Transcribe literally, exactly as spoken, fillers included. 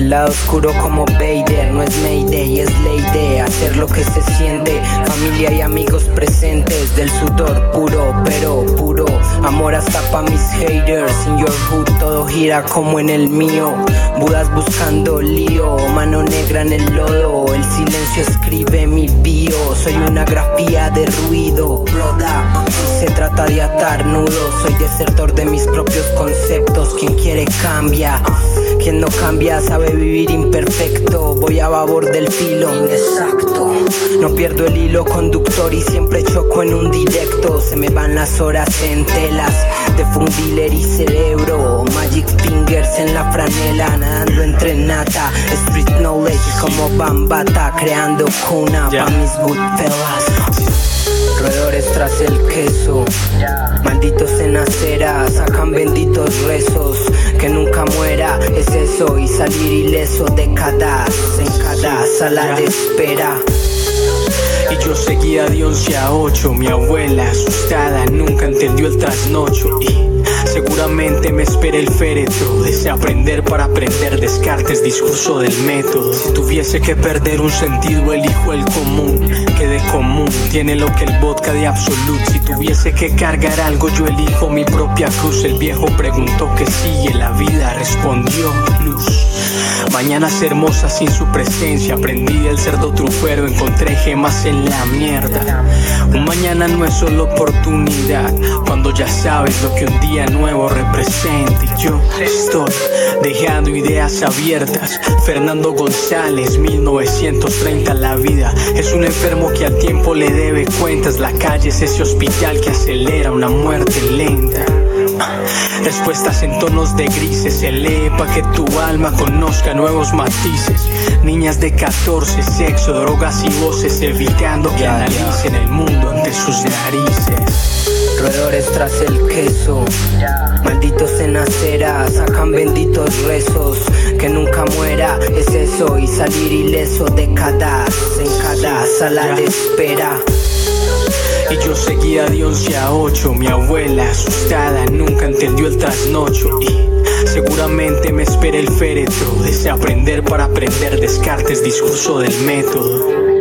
el lado oscuro como Vader. No es Mayday, es Lady, hacer lo que se siente. Familia y amigos presentes, del sudor puro, pero puro amor hasta pa' mis haters. In your hood todo gira como en el mío. Budas buscando lío, mano negra en el lodo. El silencio escribe mi bio. Soy una grafía de ruido. Blood up, si se trata de atar nudos. Soy desertor de mis propios conceptos. Quien quiere cambia, quien no cambia sabe vivir imperfecto. Voy a babor del filo, inexacto. No pierdo el hilo conductor y siempre choco en un directo. Se me van las horas en telas de fundiler y cerebro. Magic fingers en la franela, nadando entre nata. Street knowledge como Bambata, creando cuna yeah. pa' mis Goodfellas. Roedores tras el queso, malditos en acera, sacan benditos rezos. Que nunca muera, es eso, y salir ileso. Décadas en cada sala de espera. Y yo seguía de once a ocho, mi abuela asustada nunca entendió el trasnocho. Y seguramente me espera el féretro, deseo aprender para aprender. Descartes, discurso del método. Si tuviese que perder un sentido, elijo el común, que de común tiene lo que el vodka de Absolut. Si tuviese que cargar algo, yo elijo mi propia cruz. El viejo preguntó que sigue, la vida respondió luz. Mañanas hermosas sin su presencia, aprendí del cerdo trufero, encontré gemas en la mierda. Un mañana no es solo oportunidad, cuando ya sabes lo que un día nuevo representa. Y yo estoy dejando ideas abiertas. Fernando González, mil novecientos treinta. La vida es un enfermo que al tiempo le debe cuentas. La calle es ese hospital que acelera una muerte lenta. Respuestas en tonos de grises, se lee pa' que tu alma conozca nuevos matices. Niñas de catorce, sexo, drogas y voces, evitando que yeah, analicen yeah. el mundo ante sus narices. Roedores tras el queso, malditos en acera, sacan benditos rezos. Que nunca muera, es eso, y salir ileso. Décadas en cada sala de espera. Y yo seguía de once a ocho, mi abuela asustada nunca entendió el trasnocho. Y seguramente me espera el féretro, deseo aprender para aprender. Descartes, discurso del método.